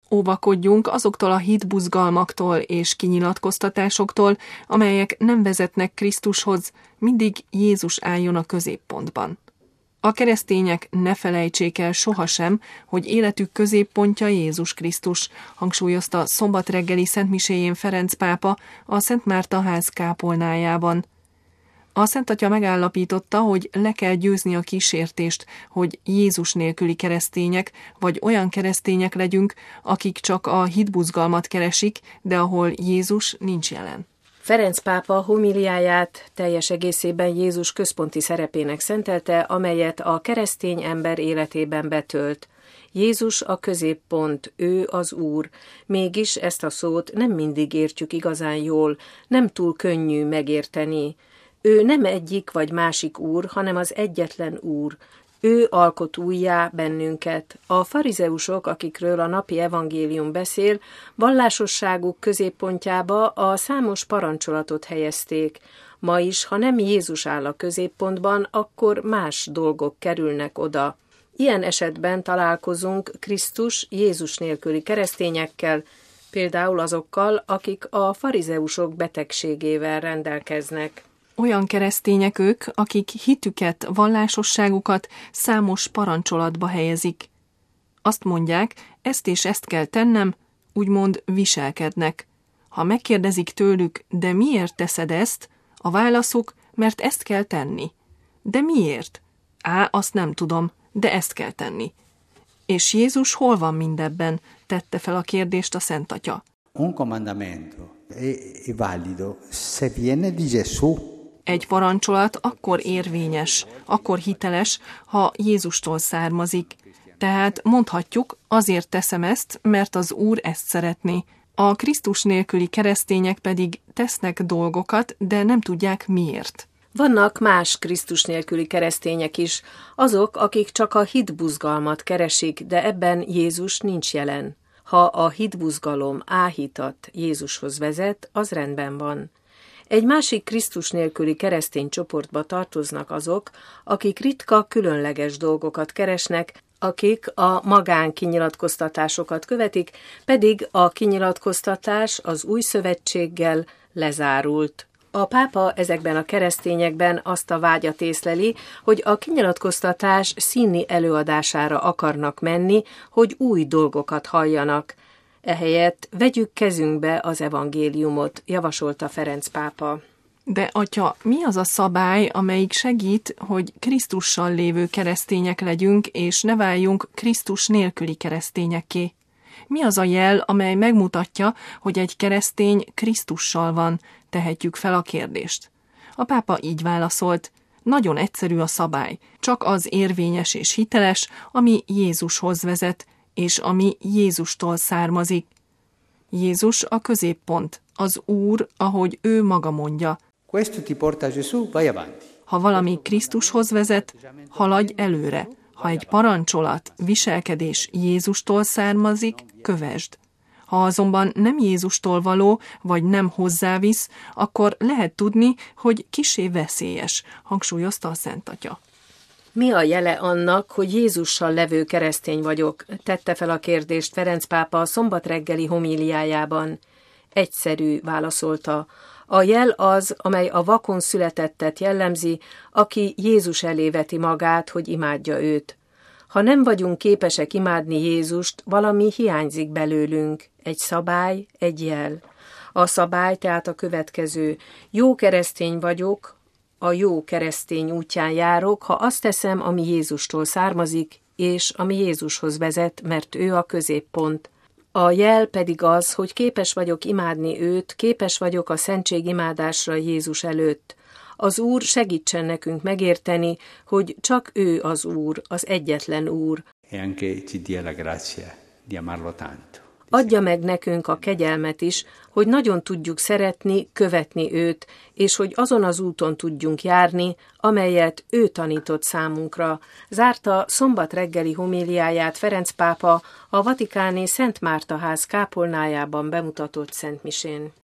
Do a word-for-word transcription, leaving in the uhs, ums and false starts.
Óvakodjunk azoktól a hitbuzgalmaktól és kinyilatkoztatásoktól, amelyek nem vezetnek Krisztushoz, mindig Jézus álljon a középpontban. A keresztények ne felejtsék el sohasem, hogy életük középpontja Jézus Krisztus, hangsúlyozta szombat reggeli szentmiséjén Ferenc pápa a Szent Márta ház kápolnájában. A Szent Atya megállapította, hogy le kell győzni a kísértést, hogy Jézus nélküli keresztények, vagy olyan keresztények legyünk, akik csak a hitbuzgalmat keresik, de ahol Jézus nincs jelen. Ferenc pápa homiliáját teljes egészében Jézus központi szerepének szentelte, amelyet a keresztény ember életében betölt. Jézus a középpont, ő az Úr. Mégis ezt a szót nem mindig értjük igazán jól, nem túl könnyű megérteni. Ő nem egyik vagy másik úr, hanem az egyetlen úr. Ő alkot újjá bennünket. A farizeusok, akikről a napi evangélium beszél, vallásosságuk középpontjába a számos parancsolatot helyezték. Ma is, ha nem Jézus áll a középpontban, akkor más dolgok kerülnek oda. Ilyen esetben találkozunk Krisztus Jézus nélküli keresztényekkel, például azokkal, akik a farizeusok betegségével rendelkeznek. Olyan keresztények ők, akik hitüket, vallásosságukat számos parancsolatba helyezik. Azt mondják, ezt és ezt kell tennem, úgymond viselkednek. Ha megkérdezik tőlük, de miért teszed ezt, a válaszuk, mert ezt kell tenni. De miért? Á, azt nem tudom, de ezt kell tenni. És Jézus hol van mindebben? Tette fel a kérdést a Szent Atya. Un comandamento è valido se viene di Gesù. Egy parancsolat akkor érvényes, akkor hiteles, ha Jézustól származik. Tehát mondhatjuk, azért teszem ezt, mert az Úr ezt szeretné. A Krisztus nélküli keresztények pedig tesznek dolgokat, de nem tudják miért. Vannak más Krisztus nélküli keresztények is, azok, akik csak a hitbuzgalmat keresik, de ebben Jézus nincs jelen. Ha a hitbuzgalom áhítat Jézushoz vezet, az rendben van. Egy másik Krisztus nélküli keresztény csoportba tartoznak azok, akik ritka, különleges dolgokat keresnek, akik a magánkinyilatkoztatásokat követik, pedig a kinyilatkoztatás az új szövetséggel lezárult. A pápa ezekben a keresztényekben azt a vágyat észleli, hogy a kinyilatkoztatás színi előadására akarnak menni, hogy új dolgokat halljanak. Ehelyett vegyük kezünkbe az evangéliumot, javasolta Ferenc pápa. De atya, mi az a szabály, amelyik segít, hogy Krisztussal lévő keresztények legyünk, és ne váljunk Krisztus nélküli keresztényekké? Mi az a jel, amely megmutatja, hogy egy keresztény Krisztussal van? Tehetjük fel a kérdést. A pápa így válaszolt. Nagyon egyszerű a szabály, csak az érvényes és hiteles, ami Jézushoz vezet, és ami Jézustól származik. Jézus a középpont, az Úr, ahogy ő maga mondja. Questo ti porta a Gesù, vai avanti. Ha valami Krisztushoz vezet, haladj előre. Ha egy parancsolat, viselkedés Jézustól származik, kövesd. Ha azonban nem Jézustól való, vagy nem hozzávisz, akkor lehet tudni, hogy kissé veszélyes, hangsúlyozta a Szent Atya. Mi a jele annak, hogy Jézussal levő keresztény vagyok? Tette fel a kérdést Ferenc pápa a szombat reggeli homíliájában. Egyszerű, válaszolta. A jel az, amely a vakon születettet jellemzi, aki Jézus elé veti magát, hogy imádja őt. Ha nem vagyunk képesek imádni Jézust, valami hiányzik belőlünk, egy szabály, egy jel. A szabály tehát a következő. Jó keresztény vagyok, a jó keresztény útján járok, ha azt teszem, ami Jézustól származik, és ami Jézushoz vezet, mert ő a középpont. A jel pedig az, hogy képes vagyok imádni őt, képes vagyok a szentségimádásra Jézus előtt. Az Úr segítsen nekünk megérteni, hogy csak ő az Úr, az egyetlen Úr. E anche ci dia la grazia di amarlo tanto. Adja meg nekünk a kegyelmet is, hogy nagyon tudjuk szeretni, követni őt, és hogy azon az úton tudjunk járni, amelyet ő tanított számunkra. Zárta szombat reggeli homíliáját Ferenc pápa a vatikáni Szent Márta ház kápolnájában bemutatott szentmisén.